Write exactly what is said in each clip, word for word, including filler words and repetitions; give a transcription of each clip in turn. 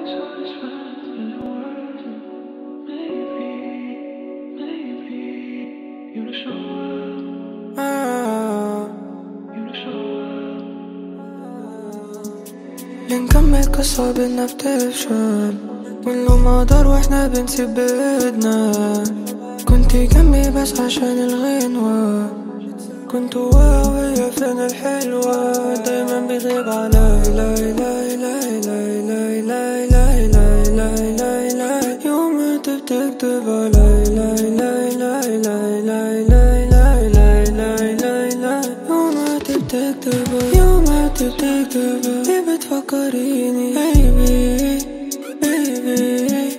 آه. لنكمل قصة بدنا بتفشل ونلوم مقدر واحنا بنسيب بيدنا. كنتي جنبي بس عشان الغنوة، كنت وهي فين الحلوة. دايما بيغيب علي لا لا لا لا لا لا لا لا لا لا لا يوم بتكتب علي لا لا لا لا لا لا لا لا لا لا لا يوم بتكتب يوم بتكتب ليه بتفكريني baby baby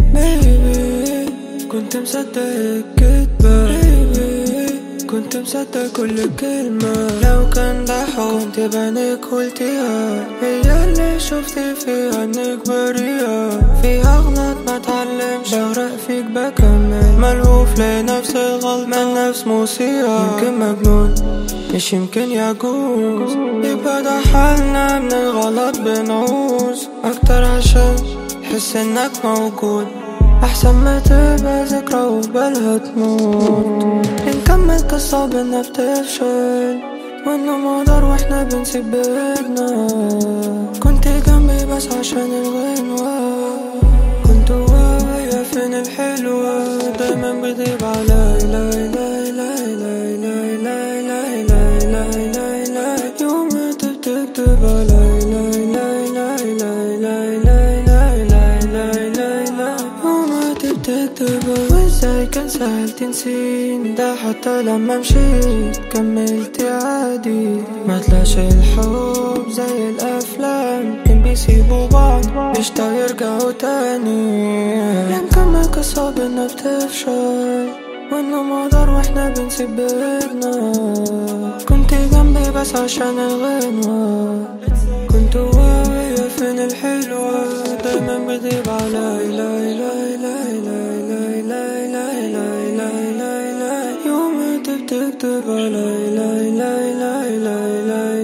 baby كنت مصدق الكدبة كنت مصدق كل كلمة. لو كان ده حب كنت بعينك قلتيها، هي اللي شفتي فيها انك بريئة. فيها غلط ما اتعلمش، بغرق فيك بكمل ملهوف لنفس الغلط من نفس موسيقى. يمكن مجنون مش يمكن يجوز، يبقى ده حالنا من الغلط بنعوز اكتر عشان حس انك موجود. احسن ما تبقى ذكرى وبالها تموت. نكمل قصة بدنا بتفشل وانه مقدر واحنا بنسيب بيدنا. كنت جنبي بس عشان الغنوة، كنت وهي فين الحلوة. دايما بتغيب علي لا لا لا لا لا لا لا لا لا لا لا يوم انت بتكتب علي لا لا لا لا لا لا لا لا لا لا يوم بتكتب. وازاي كان سهل تنسيني ده حتى لما مشيت كملتي عادي. ما طلعش الحب زي الافلام كان بيسيبوا بعض بيشتاقوا يرجعوا تاني. نكمل قصة بدنا بتفشل وانه مقدر واحنا بنسيب بيدنا. كنت جنبي بس عشان الغنوة، كنت وهي فين الحلوة. دايما بتغيب علي لا لا لا لا لا لا لا لا لا لا لا يوم انت بتكتب علي لا لا لا لا لا